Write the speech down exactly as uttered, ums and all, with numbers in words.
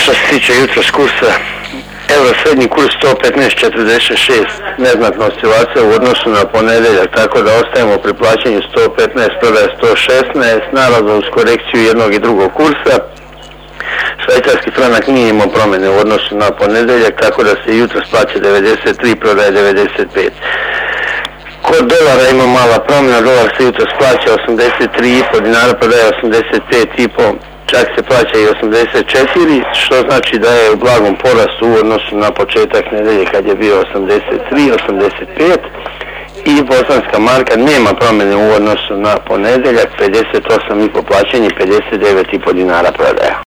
što se tiče jutros kursa, euro srednji kurs sto petnaest četrdeset šest, neznatna oscilacija u odnosu na ponedjeljak, tako da ostajemo pri plaćanju sto petnaest, prodaja sto šesnaest, naravno uz korekciju jednog i drugog kursa. Švajcarski franak nije imao promjene u odnosu na ponedjeljak, tako da se jutros plaća devedeset tri, prodaje devedeset pet. Kod dolara ima mala promjena, dolar se jutros plaća osamdeset tri i pol dinara, prodaje osamdeset pet i pol, čak se plaća i osamdeset četiri, što znači da je u blagom porastu u odnosu na početak nedelje kad je bio osamdeset tri, osamdeset pet. I bosanska marka nema promjene u odnosu na ponedjeljak, pedeset osam i pol plaćanje, pedeset devet i pol dinara prodaja.